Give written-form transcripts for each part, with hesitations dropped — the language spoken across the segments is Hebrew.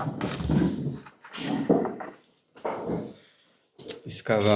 פסקה ו'.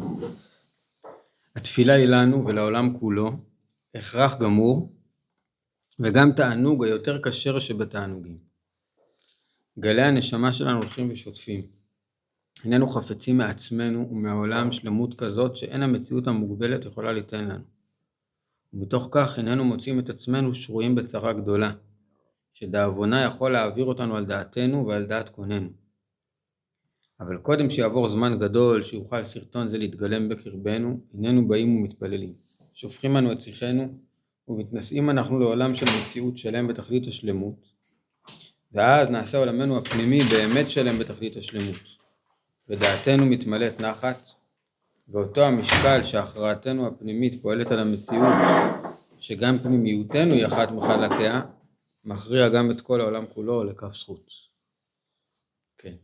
התפילה היא לנו ולעולם כולו הכרח גמור, וגם תענוג היותר כשר שבתענוגים. גלי הנשמה שלנו הולכים ושוטפים. איננו חפצים מעצמנו ומהעולם שלמות כזאת שאין המציאות המוגבלת יכולה ליתן לנו. ומתוך כך איננו מוצאים את עצמנו שרויים בצרה גדולה, שדאבונה יכול להעביר אותנו על דעתנו ועל דעת קוננו. אבל קודם שיעבור זמן גדול שיוכל סרטון זה להתגלם בקרבנו, איננו באים ומתפללים. שופכים לנו את שיחנו ומתנשאים אנחנו לעולם של מציאות שלם בתכלית השלמות, ואז נעשה עולמנו הפנימי באמת שלם בתכלית השלמות, ודעתנו מתמלאת נחת, ואותו המשקל שהכרעתנו הפנימית פועלת על המציאות, שגם פנימיותנו היא אחת מחלקיה, מכריע גם את כל העולם כולו לכף זכות. כן.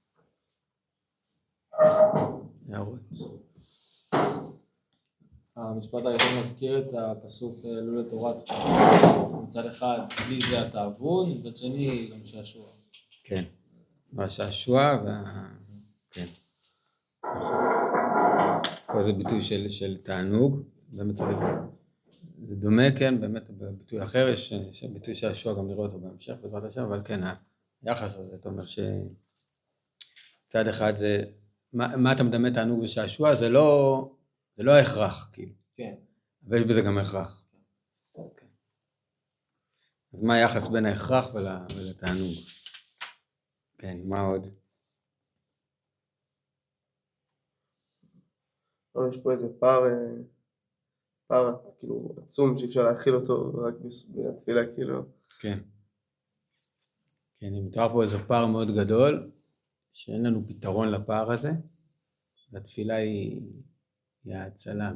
הערות. המשפט הראשון מזכיר את הפסוק עלו לתורת חיים. מצד אחד, בלי זה התאבון, מצד שני, גם שעשוע. כן. והשעשוע כן. פה זה ביטוי של תענוג. זה דומה, כן, באמת בביטוי אחר, יש ביטוי שעשוע, גם נראה אותו בהמשך בעזרת השם, אבל כן, היחס הזה, אתה אומר שצד אחד זה, מה אתה מדמה תענוג ושעשוע, זה לא הכרח, כאילו. כן. אבל יש בזה גם הכרח. כן. אז מה היחס בין ההכרח ולתענוג? כן, מה עוד? יש פה איזה פער כאילו עצום שאפשר להכיל אותו רק בתפילה, כאילו. כן. כן, מתואר פה איזה פער מאוד גדול, שאין לנו פתרון לפער הזה, והתפילה היא ההצלה.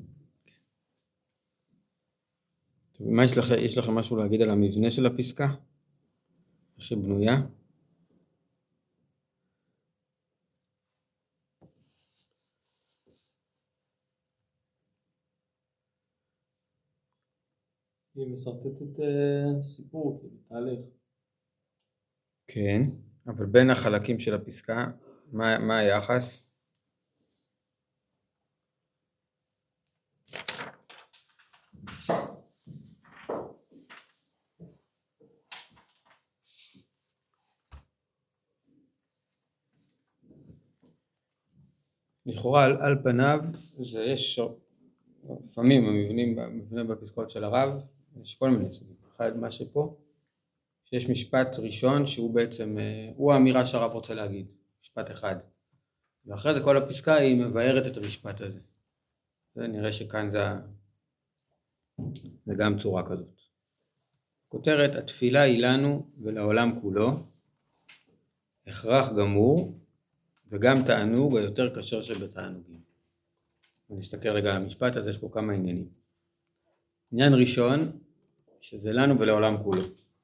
טוב, מה יש לכם משהו להגיד על המבנה של הפסקה? איך היא בנויה? היא מסרטטת סיפור, כאילו, תהליך. כן, אבל בין החלקים של הפסקה, מה היחס? לכאורה על פניו, יש לפעמים המבנה בפסקאות של הרב, יש כל מיני סוגים. אחד, מה שפה, שיש משפט ראשון שהוא בעצם, הוא האמירה שהרב רוצה להגיד, משפט אחד. ואחרי זה כל הפסקה היא מבארת את המשפט הזה. זה נראה שכאן זה גם צורה כזאת. כותרת, התפילה היא לנו ולעולם כולו, הכרח גמור, וגם תענוג היותר כשר שבתענוגים. ונסתכל רגע על המשפט הזה, יש פה כמה עניינים. עניין ראשון, שזה לנו ולעולם כולו.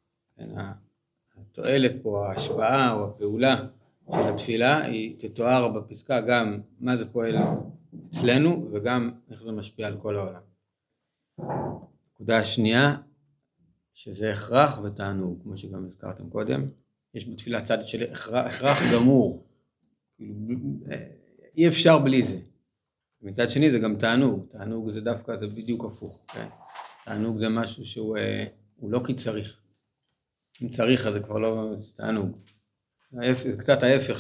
התועלת פה, ההשפעה או הפעולה של התפילה, היא תתואר בפסקה גם מה זה פועל אצלנו, וגם איך זה משפיע על כל העולם. נקודה השנייה, שזה הכרח ותענוג, כמו שגם הזכרתם קודם. יש בתפילה צד של הכרח גמור. אי אפשר בלי זה. מצד שני זה גם תענוג. תענוג זה דווקא, זה בדיוק הפוך. כן? תענוג זה משהו שהוא לא כי צריך. אם צריך אז זה כבר לא תענוג. זה קצת ההפך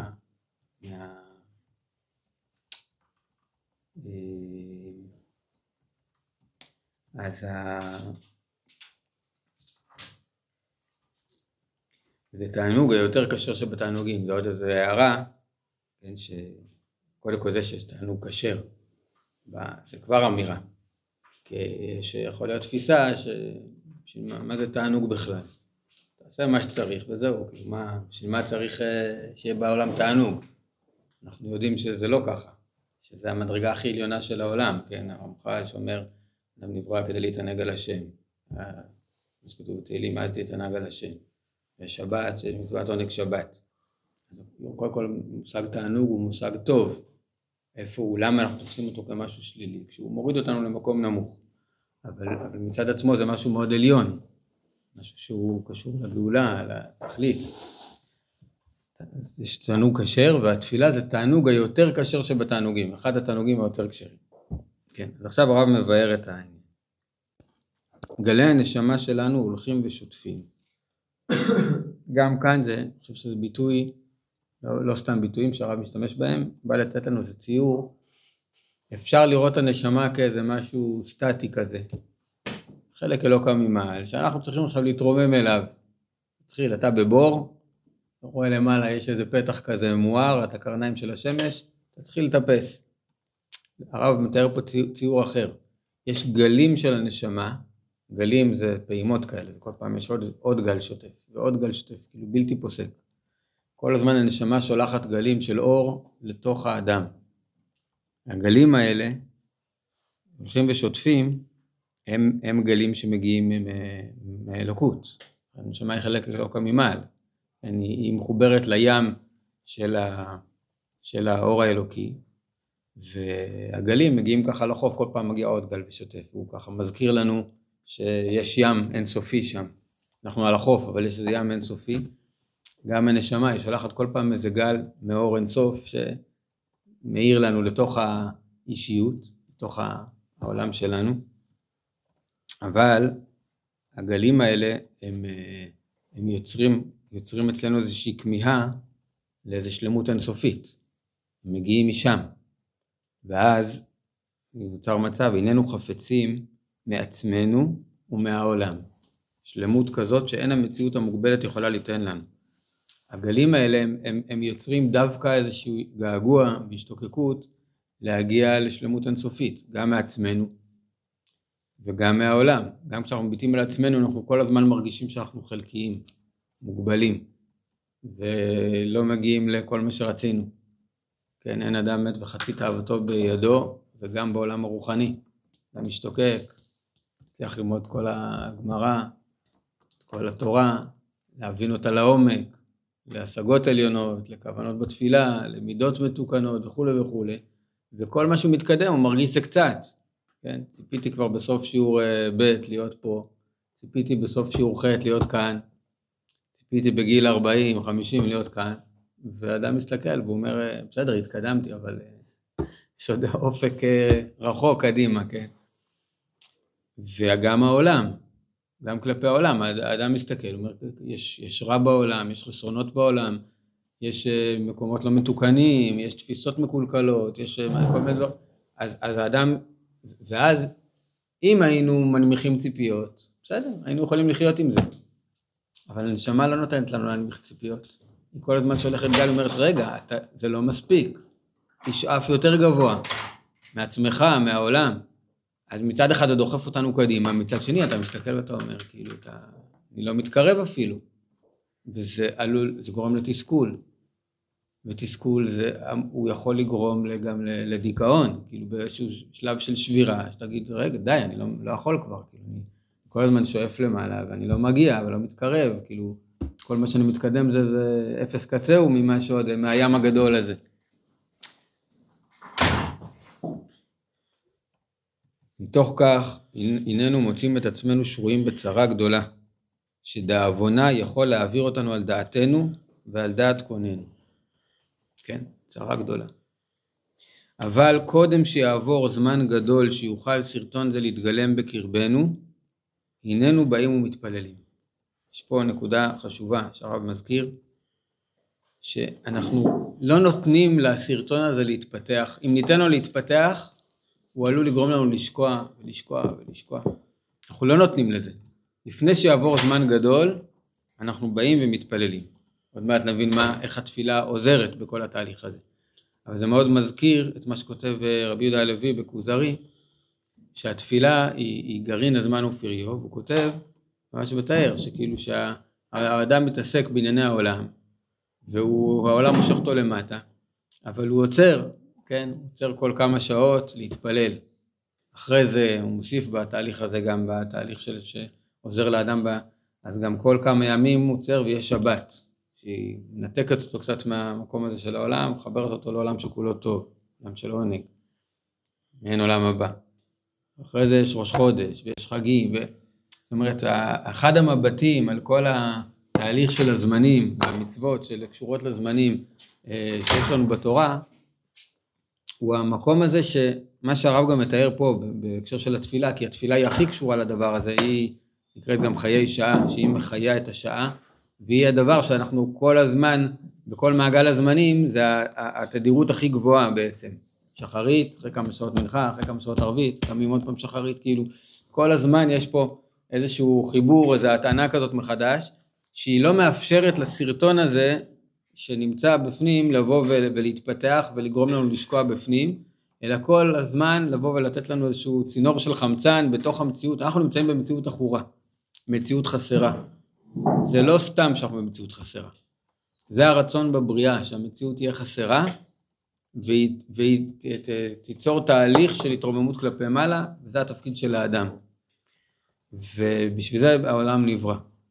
זה תענוג היותר כשר שבתענוגים. זה עוד איזו הערה, כן, שקודם כל זה שיש תענוג כשר, זה כבר אמירה. שיכול להיות תפיסה מה זה תענוג בכלל. תעשה מה שצריך וזהו, בשביל מה צריך שיהיה בעולם תענוג? אנחנו יודעים שזה לא ככה, שזה המדרגה הכי עליונה של העולם, כן, הרמח"ל שאומר, אדם נברא כדי להתענג על השם, מה שכתוב בתהילים, אז תתענג על השם, ושבת, מצוות עונג שבת. אז קודם כל מושג תענוג הוא מושג טוב, איפה הוא, למה אנחנו תופסים אותו כמשהו שלילי, כשהוא מוריד אותנו למקום נמוך, אבל מצד עצמו זה משהו מאוד עליון, משהו שהוא קשור לגאולה, לתכלית. אז יש תענוג כשר, והתפילה זה תענוג היותר כשר שבתענוגים, אחד התענוגים היותר כשרים. כן, אז עכשיו הרב מבאר את העניין. גלי הנשמה שלנו הולכים ושוטפים. גם כאן זה, אני חושב שזה ביטוי, לא סתם ביטויים שהרב משתמש בהם, בא לתת לנו איזה ציור, אפשר לראות הנשמה כאיזה משהו סטטי כזה, חלק אלוקא ממעל, שאנחנו צריכים עכשיו להתרומם אליו. תתחיל, אתה בבור, אתה רואה למעלה יש איזה פתח כזה מואר, את הקרניים של השמש, תתחיל לטפס. הרב מתאר פה ציור אחר, יש גלים של הנשמה, גלים זה פעימות כאלה, כל פעם יש עוד גל שוטף, ועוד גל שוטף, כאילו בלתי פוסק. כל הזמן הנשמה שולחת גלים של אור לתוך האדם. הגלים האלה, הולכים ושוטפים, הם גלים שמגיעים מאלוקות. הנשמה היא חלק אלוקא ממעל. היא מחוברת לים של האור האלוקי, והגלים מגיעים ככה לחוף, כל פעם מגיע עוד גל ושוטף, והוא ככה מזכיר לנו שיש ים אינסופי שם. אנחנו על החוף, אבל יש איזה ים אינסופי. גם הנשמה היא שולחת כל פעם איזה גל מאור אינסוף שמאיר לנו לתוך האישיות, לתוך העולם שלנו. אבל הגלים האלה הם יוצרים אצלנו איזושהי כמיהה לאיזו שלמות אינסופית. הם מגיעים משם. ואז נוצר מצב, איננו חפצים מעצמנו ומהעולם. שלמות כזאת שאין המציאות המוגבלת יכולה ליתן לנו. הגלים האלה הם יוצרים דווקא איזשהו געגוע והשתוקקות להגיע לשלמות אינסופית, גם מעצמנו וגם מהעולם. גם כשאנחנו מביטים על עצמנו אנחנו כל הזמן מרגישים שאנחנו חלקיים, מוגבלים, ולא מגיעים לכל מה שרצינו. כן, אין אדם מת וחצי תאוותו בידו, וגם בעולם הרוחני, אתה משתוקק, צריך ללמוד כל הגמרא, כל התורה, להבין אותה לעומק, להשגות עליונות, לכוונות בתפילה, למידות מתוקנות וכו' וכו'. וכל מה שהוא מתקדם הוא מרגיש זה קצת. כן? ציפיתי כבר בסוף שיעור ב' להיות פה, ציפיתי בסוף שיעור ח' להיות כאן, ציפיתי בגיל 40, 50 להיות כאן, ואדם מסתכל והוא אומר, בסדר, התקדמתי, אבל יש עוד אופק רחוק קדימה, כן? וגם העולם, גם כלפי העולם, האדם מסתכל, הוא אומר, יש רע בעולם, יש חסרונות בעולם, יש מקומות לא מתוקנים, יש תפיסות מקולקלות, יש כל מיני דברים, אז האדם, ואז אם היינו מנמיכים ציפיות, בסדר, היינו יכולים לחיות עם זה, אבל הנשמה לא נותנת לנו להנמיך ציפיות, היא כל הזמן שהולכת גל אומרת, רגע, זה לא מספיק, תשאף יותר גבוה, מעצמך, מהעולם, אז מצד אחד זה דוחף אותנו קדימה, מצד שני אתה מסתכל ואתה אומר, כאילו, אני לא מתקרב אפילו, וזה עלול, זה גורם לתסכול, ותסכול הוא יכול לגרום גם לדיכאון, כאילו באיזשהו שלב של שבירה, שתגיד, רגע, די, אני לא יכול כבר, כאילו, אני כל הזמן שואף למעלה, ואני לא מגיע, ולא מתקרב, כאילו, כל מה שאני מתקדם זה אפס קצהו ממה שעוד, מהים הגדול הזה. מתוך כך, הננו מוצאים את עצמנו שרויים בצרה גדולה, שדאבונה יכול להעביר אותנו על דעתנו ועל דעת קוננו. כן, צרה גדולה. אבל קודם שיעבור זמן גדול שיוכל סרטון זה להתגלם בקרבנו, הננו באים ומתפללים. יש פה נקודה חשובה שהרב מזכיר, שאנחנו לא נותנים לסרטון הזה להתפתח. אם ניתן לו להתפתח, הוא עלול לגרום לנו לשקוע ולשקוע ולשקוע. אנחנו לא נותנים לזה. לפני שיעבור זמן גדול, אנחנו באים ומתפללים. עוד מעט נבין איך התפילה עוזרת בכל התהליך הזה. אבל זה מאוד מזכיר את מה שכותב רבי יהודה הלוי בכוזרי, שהתפילה היא גרעין הזמן ופריו, והוא כותב, ממש מתאר, שכאילו שהאדם מתעסק בענייני העולם, והעולם מושך אותו למטה, אבל הוא עוצר, כן, הוא עוצר כל כמה שעות להתפלל. אחרי זה הוא מוסיף בתהליך הזה גם בתהליך שעוזר לאדם אז גם כל כמה ימים הוא עוצר ויש שבת, שהיא נתקת אותו קצת מהמקום הזה של העולם, מחברת אותו לעולם שכולו טוב, עולם של עונג, מעין עולם הבא. אחרי זה יש ראש חודש ויש חגים, זאת אומרת, אחד המבטים על כל התהליך של הזמנים, והמצוות שקשורות לזמנים שיש לנו בתורה, הוא המקום הזה שמה שהרב גם מתאר פה בהקשר של התפילה, כי התפילה היא הכי קשורה לדבר הזה, היא נקראת גם חיי שעה, שהיא מחיה את השעה, והיא הדבר שאנחנו כל הזמן, בכל מעגל הזמנים, זה התדירות הכי גבוהה בעצם. שחרית, אחרי כמה שעות מנחה, אחרי כמה שעות ערבית, קמים עוד פעם שחרית, כאילו, כל הזמן יש פה איזשהו חיבור, איזו הטענה כזאת מחדש, שהיא לא מאפשרת לסרטון הזה, שנמצא בפנים, לבוא ולהתפתח ולגרום לנו לשקוע בפנים, אלא כל הזמן לבוא ולתת לנו איזשהו צינור של חמצן בתוך המציאות. אנחנו נמצאים במציאות אחורה, מציאות חסרה. זה לא סתם שאנחנו במציאות חסרה. זה הרצון בבריאה, שהמציאות תהיה חסרה, והיא תיצור תהליך של התרוממות כלפי מעלה, וזה התפקיד של האדם. ובשביל זה העולם נברא.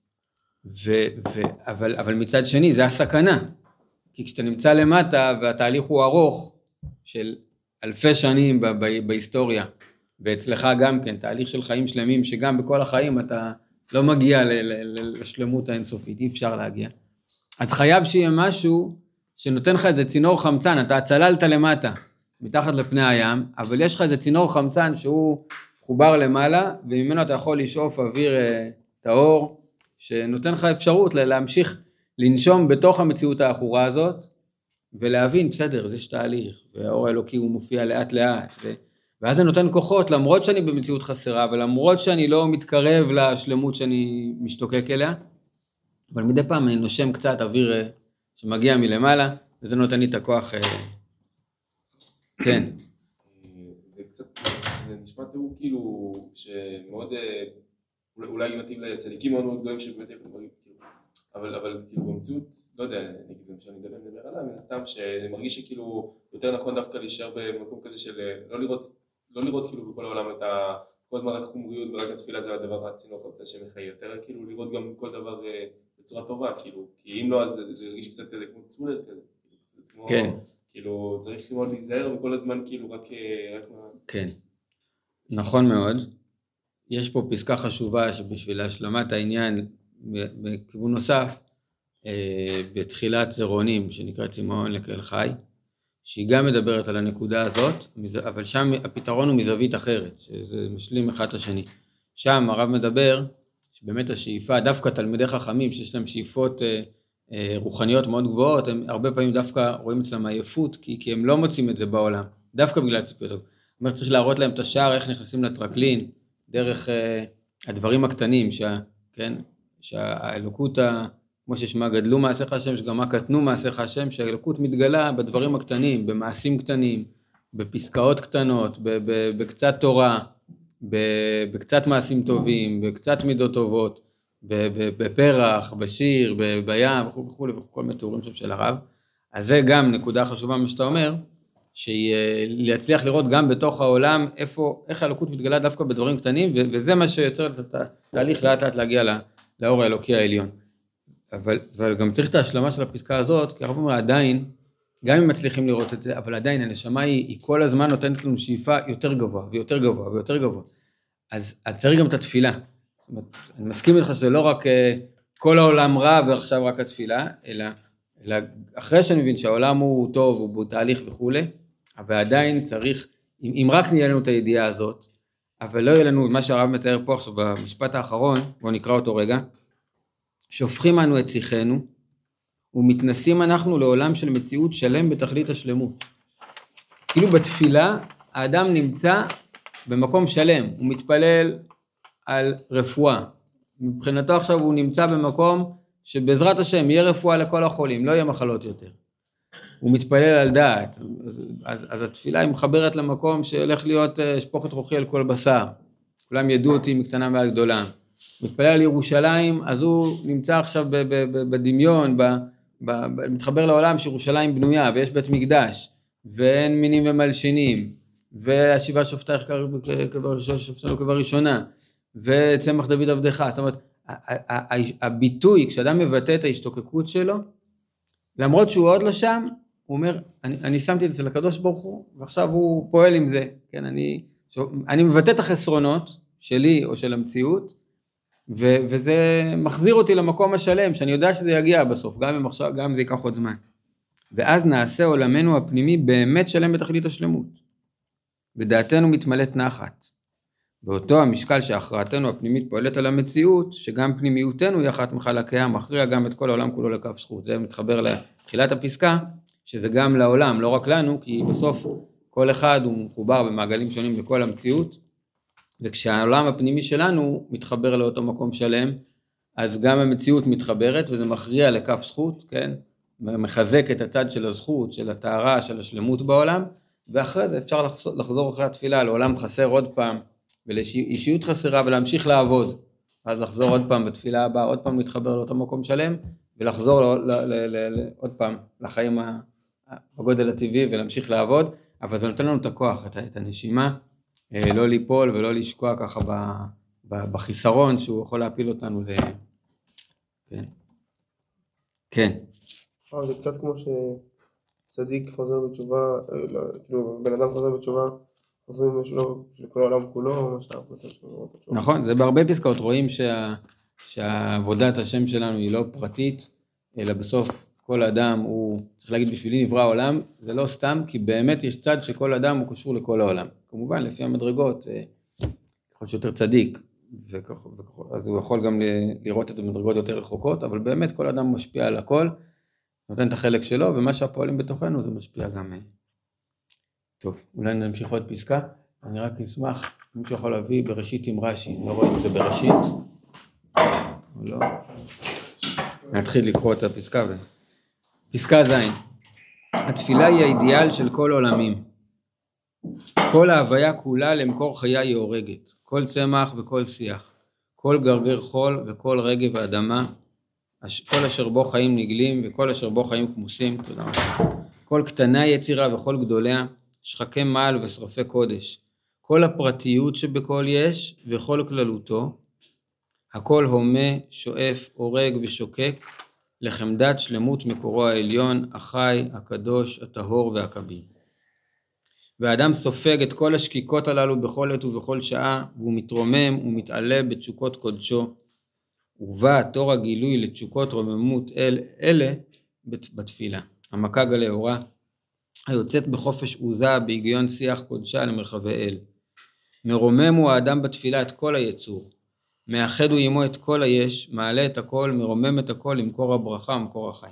אבל מצד שני, זה הסכנה. כי כשאתה נמצא למטה, והתהליך הוא ארוך, של אלפי שנים בהיסטוריה, ואצלך גם כן, תהליך של חיים שלמים, שגם בכל החיים אתה לא מגיע לשלמות האינסופית, אי אפשר להגיע. אז חייב שיהיה משהו שנותן לך איזה צינור חמצן, אתה צללת למטה, מתחת לפני הים, אבל יש לך איזה צינור חמצן שהוא חובר למעלה, וממנו אתה יכול לשאוף אוויר טהור, שנותן לך אפשרות להמשיך לנשום בתוך המציאות האחורה הזאת, ולהבין, בסדר, זה תהליך, והאור האלוקי הוא מופיע לאט לאט, ואז זה נותן כוחות, למרות שאני במציאות חסרה, ולמרות שאני לא מתקרב לשלמות שאני משתוקק אליה, אבל מדי פעם אני נושם קצת אוויר שמגיע מלמעלה, וזה נותן לי את הכוח, כן. זה קצת, זה נשמע תיאור כאילו, שמאוד, אולי מתאים לצדיקים מאוד מאוד גדולים שבאמת יכולים, אבל כאילו במציאות, לא יודע, נגיד גם שאני מדבר עליו, מן הסתם שמרגיש שכאילו יותר נכון דווקא להישאר במקום כזה של לא לראות כאילו בכל העולם את כל הזמן רק חומריות ורק התפילה זה הדבר הצינור קצת שמחיה יותר, כאילו לראות גם כל דבר בצורה טובה, כאילו, כי אם לא אז זה הרגיש קצת כזה כמו צמולר כזה, כן. כאילו צריך מאוד להיזהר וכל הזמן כאילו רק כן, נכון מאוד. יש פה פסקה חשובה שבשביל השלמת העניין בכיוון נוסף, בתחילת זרעונים שנקרא צימאון לקהל חי, שהיא גם מדברת על הנקודה הזאת, אבל שם הפתרון הוא מזווית אחרת, שזה משלים אחד את השני. שם הרב מדבר שבאמת השאיפה, דווקא תלמידי חכמים שיש להם שאיפות רוחניות מאוד גבוהות, הם הרבה פעמים דווקא רואים אצלם עייפות, כי הם לא מוצאים את זה בעולם, דווקא בגלל ציפיות. זאת אומרת, צריך להראות להם את השער, איך נכנסים לטרקלין, דרך הדברים הקטנים, שהאלוקות, כמו ששמה גדלו מעשיך השם, שגם מה קטנו מעשיך השם, שהאלוקות מתגלה בדברים הקטנים, במעשים קטנים, בפסקאות קטנות, בקצת תורה, בקצת מעשים טובים, בקצת מידות טובות, בפרח, בשיר, בים, וכו', כל מתאורים של הרב. אז זה גם נקודה חשובה מה שאתה אומר, שהיא להצליח לראות גם בתוך העולם איך האלוקות מתגלה דווקא בדברים קטנים, וזה מה שיוצר את התהליך לאט לאט להגיע לאור האלוקי העליון. אבל גם צריך את ההשלמה של הפסקה הזאת, כי הרב אומר עדיין, גם אם מצליחים לראות את זה, אבל עדיין הנשמה היא כל הזמן נותנת לנו שאיפה יותר גבוה, ויותר גבוה, ויותר גבוה. אז צריך גם את התפילה. זאת אומרת, אני מסכים איתך שזה לא רק כל העולם רע ועכשיו רק התפילה, אלא אחרי שאני מבין שהעולם הוא טוב, הוא בתהליך וכו', אבל עדיין צריך, אם רק נהיה לנו את הידיעה הזאת, אבל לא יהיה לנו מה שהרב מתאר פה עכשיו במשפט האחרון, בואו נקרא אותו רגע, שופכים אנו את שיחנו, ומתנסים אנחנו לעולם של מציאות שלם בתכלית השלמות. כאילו בתפילה, האדם נמצא במקום שלם, הוא מתפלל על רפואה. מבחינתו עכשיו הוא נמצא במקום שבעזרת השם יהיה רפואה לכל החולים, לא יהיה מחלות יותר. הוא מתפלל על דעת, אז התפילה היא מחברת למקום שהולך להיות שפוכת רוחי על כל בשר. כולם ידעו אותי מקטנה ועד גדולה. מתפלל על ירושלים, אז הוא נמצא עכשיו בדמיון, מתחבר לעולם שירושלים בנויה, ויש בית מקדש, ואין מינים ומלשינים, והשיבה שופטייך שופטנו כבראשונה, וצמח דוד עבדך. זאת אומרת, הביטוי, כשאדם מבטא את ההשתוקקות שלו, למרות שהוא עוד לא שם, הוא אומר, אני שמתי את זה לקדוש ברוך הוא, ועכשיו הוא פועל עם זה. כן, אני מבטא את החסרונות שלי או של המציאות, וזה מחזיר אותי למקום השלם, שאני יודע שזה יגיע בסוף, גם אם עכשיו, גם אם זה ייקח עוד זמן. ואז נעשה עולמנו הפנימי באמת שלם בתכלית השלמות. ודעתנו מתמלאת נחת. באותו המשקל שהכרעתנו הפנימית פועלת על המציאות, שגם פנימיותנו היא אחת מחלקיה, מכריע גם את כל העולם כולו לכף זכות. זה מתחבר לתחילת הפסקה, שזה גם לעולם, לא רק לנו, כי בסוף כל אחד הוא מחובר במעגלים שונים בכל המציאות, וכשהעולם הפנימי שלנו מתחבר לאותו מקום שלם, אז גם המציאות מתחברת, וזה מכריע לכף זכות, כן? מחזק את הצד של הזכות, של הטהרה, של השלמות בעולם, ואחרי זה אפשר לחזור אחרי התפילה, לעולם חסר עוד פעם, ולאישיות חסרה, ולהמשיך לעבוד, אז לחזור עוד פעם בתפילה הבאה, עוד פעם להתחבר לאותו מקום שלם, ולחזור עוד פעם לחיים בגודל הטבעי, ולהמשיך לעבוד, אבל זה נותן לנו את הכוח, את הנשימה, לא ליפול ולא לשקוע ככה בחיסרון, שהוא יכול להפיל אותנו כן. כן. זה קצת כמו שצדיק חוזר בתשובה, כאילו בן אדם חוזר בתשובה, חוזרים לכל העולם כולו, מה שאנחנו רוצים לראות. נכון, זה בהרבה פסקאות רואים שהעבודת השם שלנו היא לא פרטית, אלא בסוף כל אדם הוא, צריך להגיד בשבילי נברא העולם, זה לא סתם, כי באמת יש צד שכל אדם הוא קשור לכל העולם. כמובן, לפי המדרגות, ככל שיותר צדיק, אז הוא יכול גם לראות את המדרגות יותר רחוקות, אבל באמת כל אדם משפיע על הכל, נותן את החלק שלו, ומה שהפועלים בתוכנו זה משפיע גם. טוב, אולי נמשיך עוד פסקה, אני רק אשמח, מישהו יכול להביא בראשית עם רש"י, לא רואים את זה בראשית, או לא? נתחיל לקרוא את הפסקה. פסקה ז', התפילה היא האידיאל של כל עולמים. כל ההוויה כולה למקור חיה היא הורגת, כל צמח וכל שיח, כל גרגר חול וכל רגב האדמה, כל אשר בו חיים נגלים וכל אשר בו חיים כמוסים, תודה רבה. כל קטנה יצירה וכל גדוליה, שחקי מעל ושרפי קודש, כל הפרטיות שבכל יש וכל כללותו, הכל הומה, שואף, הורג ושוקק, לחמדת שלמות מקורו העליון, החי, הקדוש, הטהור והקביל. והאדם סופג את כל השקיקות הללו בכל עת ובכל שעה, והוא מתרומם ומתעלה בתשוקות קודשו, ובא תור הגילוי לתשוקות רוממות אלה בתפילה. המכה גלי אורה, היוצאת בחופש עוזה בהיגיון שיח קודשה למרחבי אל. מרומם הוא האדם בתפילה את כל היצור, מאחד הוא עמו את כל היש, מעלה את הכל, מרומם את הכל למקור הברכה ומקור החיים.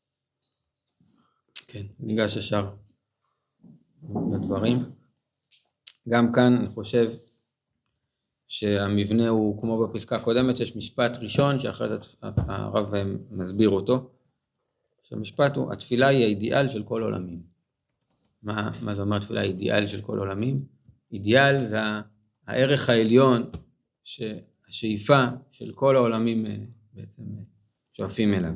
כן, ניגש ישר לדברים. גם כאן אני חושב שהמבנה הוא כמו בפסקה הקודמת, שיש משפט ראשון שאחרי זה הרב מסביר אותו, שהמשפט הוא, התפילה היא האידיאל של כל עולמים. מה זה אומר התפילה היא האידיאל של כל עולמים? אידיאל זה הערך העליון השאיפה של כל העולמים בעצם שואפים אליו.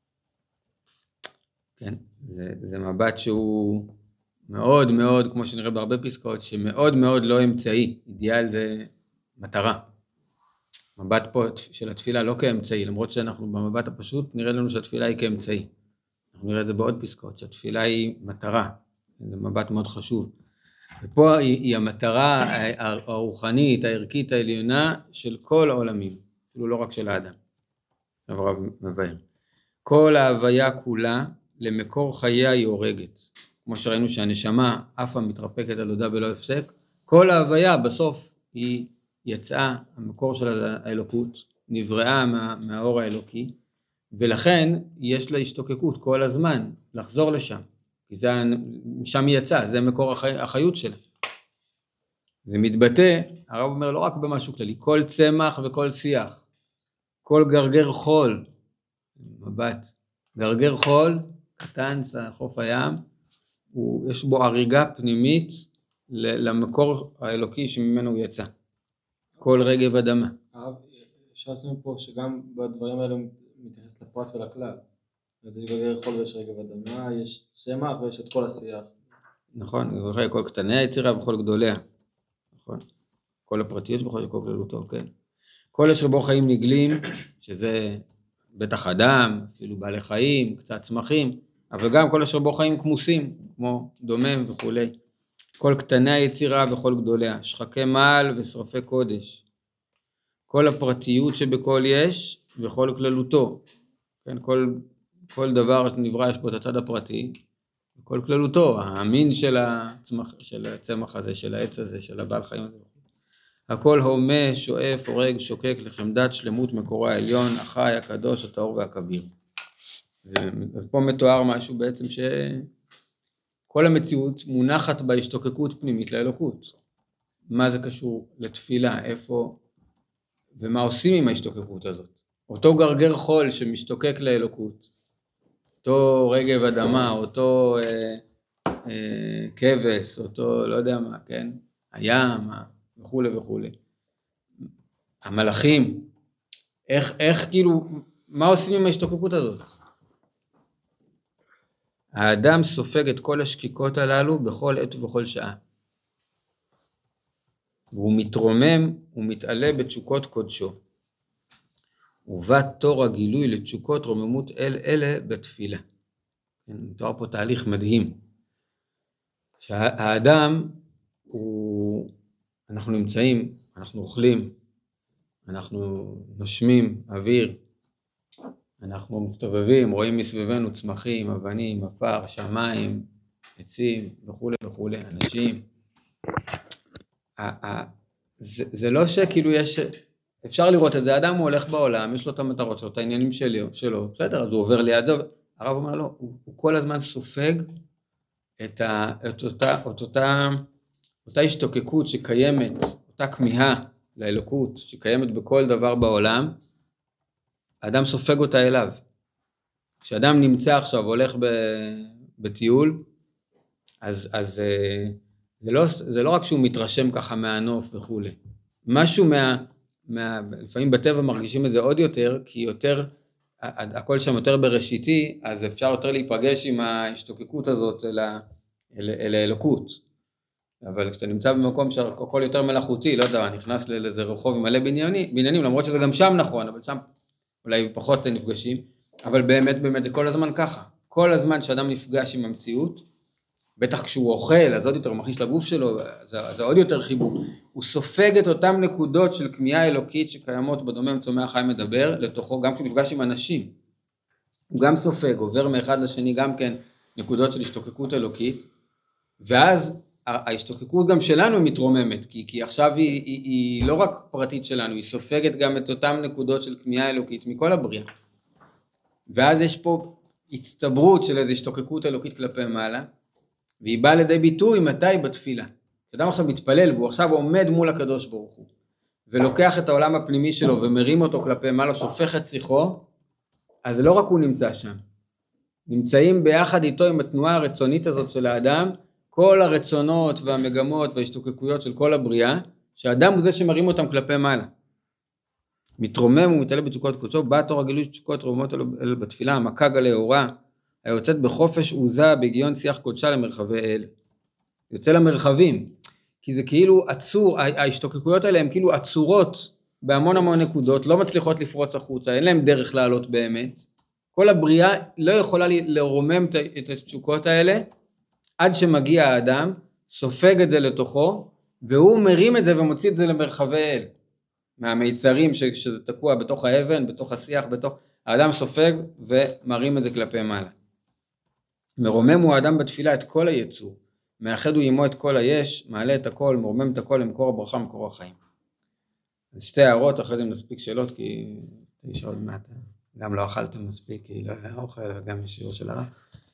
כן, זה מבט שהוא מאוד מאוד, כמו שנראה בהרבה פסקאות, שמאוד מאוד לא אמצעי. אידיאל זה מטרה. מבט פה של התפילה לא כאמצעי, למרות שאנחנו במבט הפשוט נראה לנו שהתפילה היא כאמצעי. אנחנו נראה את זה בעוד פסקאות, שהתפילה היא מטרה. זה מבט מאוד חשוב. ופה היא המטרה הרוחנית, הערכית העליונה של כל העולמים, אפילו לא רק של האדם. הרב מבאר. כל ההוויה כולה למקור חייה היא הורגת. כמו שראינו שהנשמה אף מתרפקת על הודעה בלא הפסק, כל ההוויה בסוף היא יצאה, המקור של האלוקות, נבראה מהאור האלוקי, ולכן יש לה השתוקקות כל הזמן לחזור לשם. כי שם היא יצאה, זה מקור החיות שלה. זה מתבטא, הרב אומר לא רק במשהו כללי, כל צמח וכל שיח, כל גרגר חול, מבט, גרגר חול, קטן, חוף הים, יש בו הריגה פנימית למקור האלוקי שממנו הוא יצא. כל רגב אדמה. הרב, אפשר לשים פה שגם בדברים האלו מתייחס לפרט ולכלל. יש גרגר חול ויש רגב אדמה, יש צמח ויש את כל השיח. נכון, כל קטני היצירה וכל גדוליה. נכון. כל הפרטיות וכל כללותו, כן. כל אשר בו חיים נגלים, שזה בטח אדם, אפילו בעלי חיים, קצת צמחים, אבל גם כל אשר בו חיים כמוסים, כמו דומם וכו'. כל קטני היצירה וכל גדוליה, שחקי מעל ושרפי קודש. כל הפרטיות שבכל יש וכל כללותו. כן, כל דבר שנברא יש בו את הצד הפרטי, כל כללותו, המין של הצמח הזה, של העץ הזה, של הבעל חיים הזה. הכל הומה, שואף, הורג, שוקק לחמדת שלמות מקורו העליון, החי, הקדוש, הטהור והכביר. אז פה מתואר משהו בעצם שכל המציאות מונחת בהשתוקקות פנימית לאלוקות. מה זה קשור לתפילה, איפה, ומה עושים עם ההשתוקקות הזאת. אותו גרגר חול שמשתוקק לאלוקות, אותו רגב אדמה, אותו כבש, אותו לא יודע מה, כן? הים, וכו' וכו'. המלאכים, איך כאילו, מה עושים עם ההשתוקקות הזאת? האדם סופג את כל השקיקות הללו בכל עת ובכל שעה. והוא מתרומם ומתעלה בתשוקות קודשו. ובא תור הגילוי לתשוקות רוממות אלה בתפילה. מתואר פה תהליך מדהים. שהאדם אנחנו נמצאים, אנחנו אוכלים, אנחנו נושמים אוויר, אנחנו מסתובבים, רואים מסביבנו צמחים, אבנים, עפר, שמיים, עצים וכו' וכו', אנשים. זה לא שכאילו יש, אפשר לראות את זה, האדם הוא הולך בעולם, יש לו את המטרות שלו, את העניינים שלו, בסדר, אז הוא עובר ליד זה, הרב אומר לו, הוא כל הזמן סופג את אותה השתוקקות שקיימת, אותה כמיהה לאלוקות שקיימת בכל דבר בעולם, האדם סופג אותה אליו. כשאדם נמצא עכשיו הולך בטיול, אז זה לא רק שהוא מתרשם ככה מהנוף וכו'. משהו לפעמים בטבע מרגישים את זה עוד יותר, כי יותר, הכל שם יותר בראשיתי, אז אפשר יותר להיפגש עם ההשתוקקות הזאת אל האלוקות. אבל כשאתה נמצא במקום שהכל יותר מלאכותי, לא יודע, נכנס לאיזה רחוב עם מלא בניינים, למרות שזה גם שם נכון, אבל שם אולי פחות נפגשים, אבל באמת זה כל הזמן ככה. כל הזמן שאדם נפגש עם המציאות, בטח כשהוא אוכל, אז עוד יותר הוא מכניס לגוף שלו, זה עוד יותר חיבור. הוא סופג את אותם נקודות של כמיהה אלוקית שקיימות בדומם צומח חי מדבר, לתוכו גם כשנפגש עם אנשים. הוא גם סופג, עובר מאחד לשני גם כן נקודות של השתוקקות אלוקית, ואז ההשתוקקות גם שלנו היא מתרוממת, כי עכשיו היא לא רק פרטית שלנו, היא סופגת גם את אותם נקודות של כמיהה אלוקית מכל הבריאה. ואז יש פה הצטברות של איזו השתוקקות אלוקית כלפי מעלה, והיא באה לידי ביטוי מתי בתפילה. כשאדם עכשיו מתפלל והוא עכשיו עומד מול הקדוש ברוך הוא, ולוקח את העולם הפנימי שלו ומרים אותו כלפי מעלה, שופך את שיחו, אז לא רק הוא נמצא שם. נמצאים ביחד איתו עם התנועה הרצונית הזאת של האדם, כל הרצונות והמגמות וההשתוקקויות של כל הבריאה, שהאדם הוא זה שמרים אותם כלפי מעלה. מתרומם ומתעלה בתשוקות קודשו, בא תור הגילוי תשוקות רוממות אל בתפילה, המכה גלי אורה, היוצאת בחופש עוזה בגיון שיח קודשה למרחבי אל. יוצא למרחבים, כי זה כאילו עצור, ההשתוקקויות האלה הן כאילו עצורות בהמון נקודות, לא מצליחות לפרוץ החוצה, אין להם דרך לעלות באמת. כל הבריאה לא יכולה לרומם את התשוקות האלה, עד שמגיע האדם, סופג את זה לתוכו, והוא מרים את זה ומוציא את זה למרחבי אל. מהמיצרים שזה תקוע בתוך האבן, בתוך השיח, האדם סופג ומרים את זה כלפי מעלה. מרומם הוא האדם בתפילה את כל היצור, מאחד הוא עמו את כל היש, מעלה את הכל, מרומם את הכל למקור הברכה, מקור החיים. אז שתי הערות, אחרי זה נספיק שאלות, כי יש עוד מעט, גם לא אכלתם מספיק, כי לא היה אוכל, וגם יש שיעור של הרב.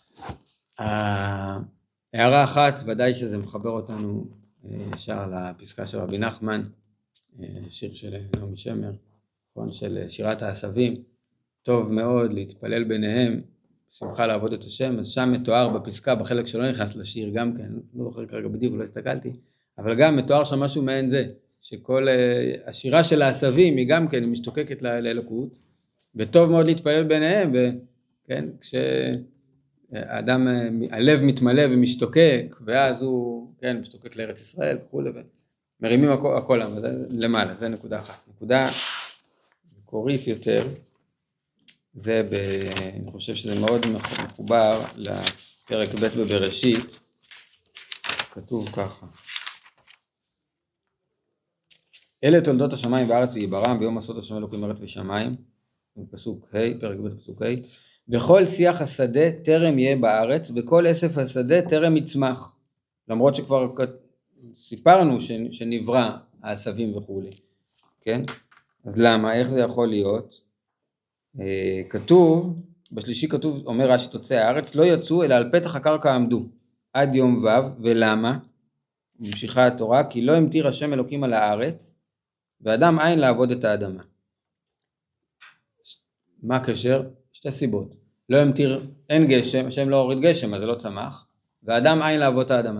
הערה אחת, ודאי שזה מחבר אותנו ישר לפסקה של רבי נחמן, שיר של נעמי שמר, של שירת העשבים, טוב מאוד להתפלל ביניהם, שמחה לעבוד את השם, אז שם מתואר בפסקה, בחלק שלא נכנס לשיר גם כן, לא זוכר כרגע בדיוק, לא הסתכלתי, אבל גם מתואר שם משהו מעין זה, שכל השירה של העשבים היא גם כן משתוקקת לאלוקות, וטוב מאוד להתפלל ביניהם, וכן, כשאדם, הלב מתמלא ומשתוקק, ואז הוא, כן, משתוקק לארץ ישראל וכו', ומרימים הכל, למעלה, זה נקודה אחת. נקודה מקורית יותר, אני חושב שזה מאוד מחובר לפרק ב' בבראשית, כתוב ככה. אלה תולדות השמיים בארץ ויברם ביום עשות השם אלוקים ארץ ושמיים, פסוק ה', פרק ב' פסוק ה', וכל שיח השדה טרם יהיה בארץ, וכל אסף השדה טרם יצמח, למרות שכבר סיפרנו שנברא העשבים וכו', כן? אז למה? איך זה יכול להיות? כתוב, בשלישי כתוב, אומר רש"י תוצאי הארץ, לא יצאו אלא על פתח הקרקע עמדו, עד יום ו', ולמה? ממשיכה התורה, כי לא המטיר השם אלוקים על הארץ, ואדם אין לעבוד את האדמה. מה הקשר? שתי סיבות. לא המטיר, אין גשם, השם לא הוריד גשם, אז זה לא צמח, ואדם אין לעבוד את האדמה.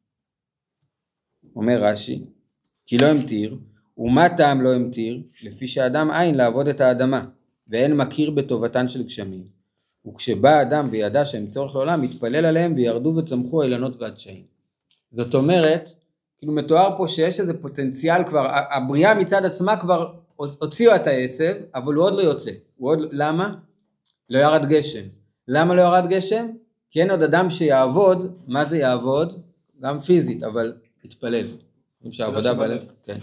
אומר רש"י, כי לא המטיר, ומה טעם לא המטיר? לפי שאדם אין לעבוד את האדמה, ואין מכיר בטובתן של גשמים. וכשבא אדם וידע שהם צורך לעולם, מתפלל עליהם וירדו וצמחו אילנות והדשאים. זאת אומרת, כאילו מתואר פה שיש איזה פוטנציאל כבר, הבריאה מצד עצמה כבר הוציאו את העצב, אבל הוא עוד לא יוצא. למה? לא ירד גשם. למה לא ירד גשם? כי אין עוד אדם שיעבוד, מה זה יעבוד? גם פיזית, אבל יתפלל. שהעבודה בלב, כן.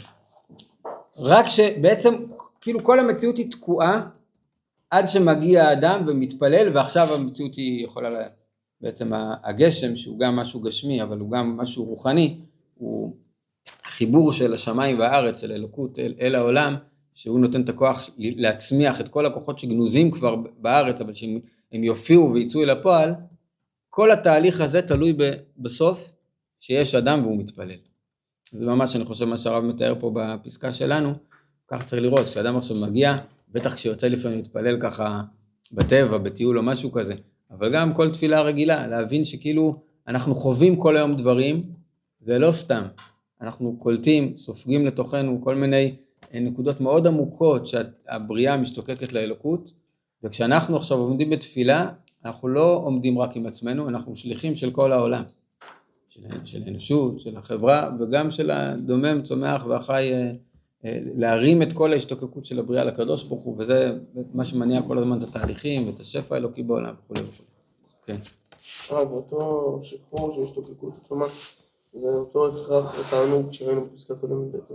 רק שבעצם, כאילו כל המציאות היא תקועה, עד שמגיע האדם ומתפלל, ועכשיו המציאות היא יכולה בעצם הגשם, שהוא גם משהו גשמי, אבל הוא גם משהו רוחני, הוא חיבור של השמיים והארץ, של אלוקות אל העולם, שהוא נותן את הכוח להצמיח את כל הכוחות שגנוזים כבר בארץ, אבל שהם יופיעו ויצאו אל הפועל, כל התהליך הזה תלוי בסוף שיש אדם והוא מתפלל. זה ממש, אני חושב, מה שהרב מתאר פה בפסקה שלנו, כך צריך לראות, כשאדם עכשיו מגיע, בטח כשיוצא לפעמים להתפלל ככה בטבע, בטיול או משהו כזה, אבל גם כל תפילה רגילה, להבין שכאילו אנחנו חווים כל היום דברים, זה לא סתם, אנחנו קולטים, סופגים לתוכנו כל מיני נקודות מאוד עמוקות שהבריאה משתוקקת לאלוקות, וכשאנחנו עכשיו עומדים בתפילה, אנחנו לא עומדים רק עם עצמנו, אנחנו שליחים של כל העולם, של האנושות, של החברה, וגם של הדומם, צומח והחי, להרים את כל ההשתוקקות של הבריאה לקדוש ברוך הוא, וזה מה שמניע כל הזמן את התהליכים, ואת השפע האלוקי בעולם וכו' וכו'. כן. ואותו שחרור של השתוקקות, כלומר, זה אותו הכרח ותענוג שראינו בפסקה קודמת בעצם.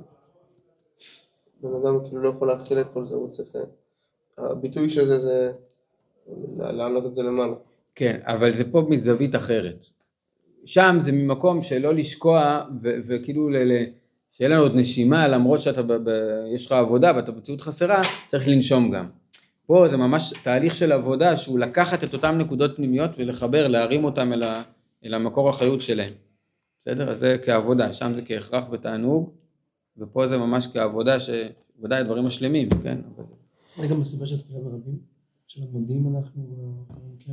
בן אדם כאילו לא יכול להכיל את כל זה, הוא צריך, הביטוי של זה להעלות את זה למעלה. כן, אבל זה פה מזווית אחרת. שם זה ממקום שלא לשקוע וכאילו שיהיה לנו עוד נשימה, למרות שאתה יש לך עבודה ואתה במציאות חסרה, צריך לנשום גם. פה זה ממש תהליך של עבודה שהוא לקחת את אותם נקודות פנימיות ולחבר, להרים אותם אל המקור החיות שלהם. בסדר? אז זה כעבודה, שם זה כהכרח ותענוג, ופה זה ממש כעבודה שוודאי הדברים השלמים, כן? זה גם הסיבה של תפילה ברבים, של המודים אנחנו כאלה,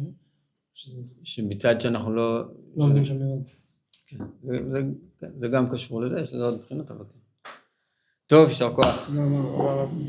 שמצד שאנחנו לא עומדים שם לבד. זה גם קשור לזה, יש לזה עוד מבחינות, אבל כן. טוב, יישר כוח.